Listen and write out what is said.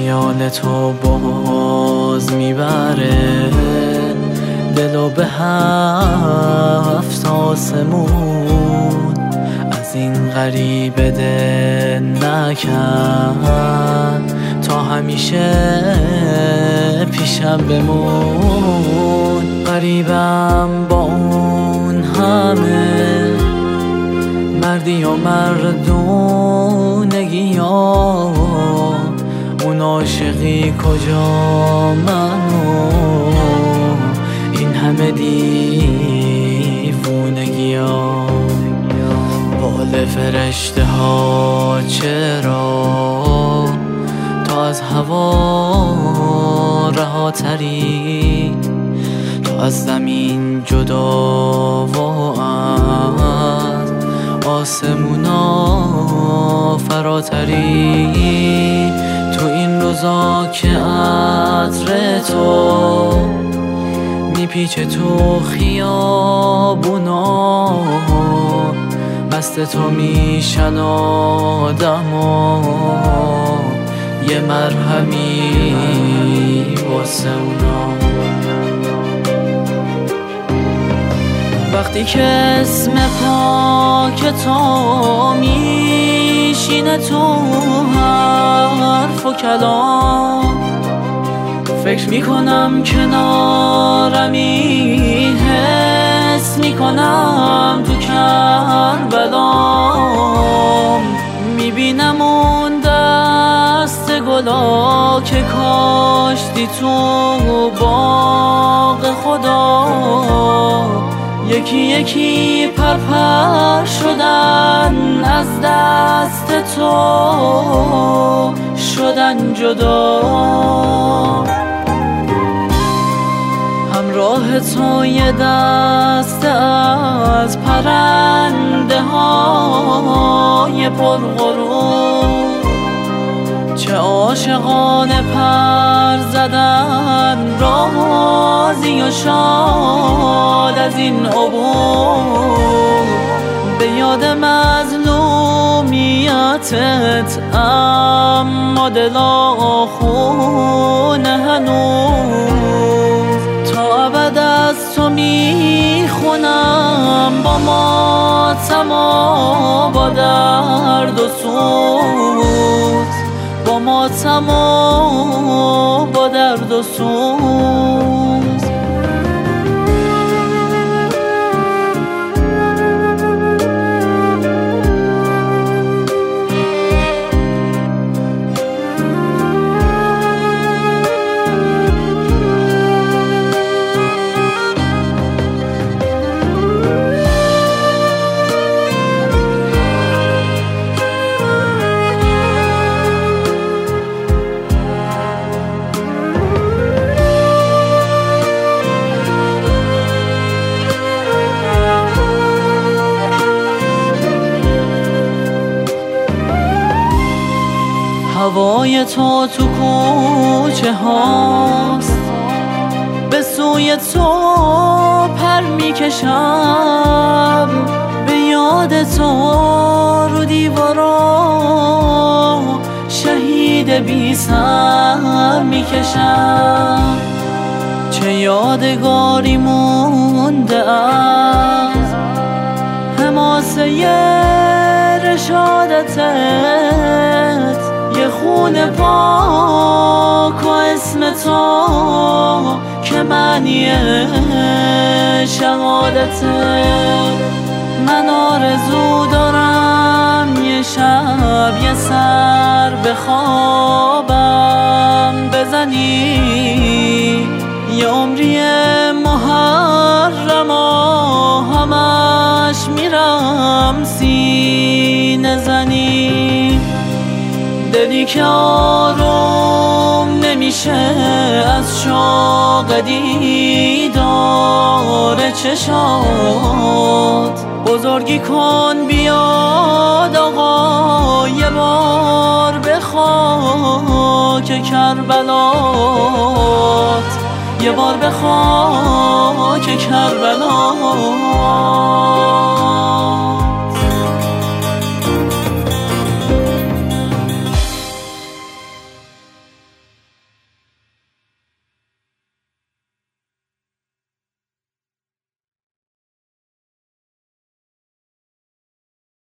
خیال تو باز میبره دلو به هفت آسمون، از این غریبه دل نکن تا همیشه پیشم بمون. غریبم با اون همه مردی و مردونگی ها، اون عاشقی کجا منو این همه دیوونگی ها. بال فرشته ها چرا تا از هوا رهاتری، تو از زمین جدا و از آسمونا فراتری. تو این روزا که عطر تو میپیچه تو خیابونا، مست تو میشن آدما، یه مرهمی واسه اونا. وقتی که اسم پاک تو میشینه تو حرف و کلام، فکر میکنم کنارمی، حس میکنم تو کربلام. میبینم اون دست گلا که کاشتی تو باغ خدا، یکی یکی پرپر شدن از دست تو، شدن جدا. همراه تو یه دسته از پرنده های پرغرور، چه عاشقانه پر زدن راضی و شاد از این عبور. به یاد مظلومیتت اما دلا خونه هنوز، تا ابد از تو میخونم با ماتم و با درد و سوز، با ماتم و با درد و سوز. هوای تو تو کوچه هاست، به سوی تو پر میکشم، به یاد تو رو دیوارا شهید بی سر میکشم. چه یادگاری مونده از حماسه رشادتت، یه خون پاک و اسم تو که معنی شهادته. من آرزو دارم یه شب یه سر به خوابم بزنی، یه عمری محرم و همش میرم سینه زنی. دلی که آروم نمیشه از شوق دیدار چشات، بزرگی کن بیاد آقا یه بار به خاک کربلات، یه بار به خاک کربلات.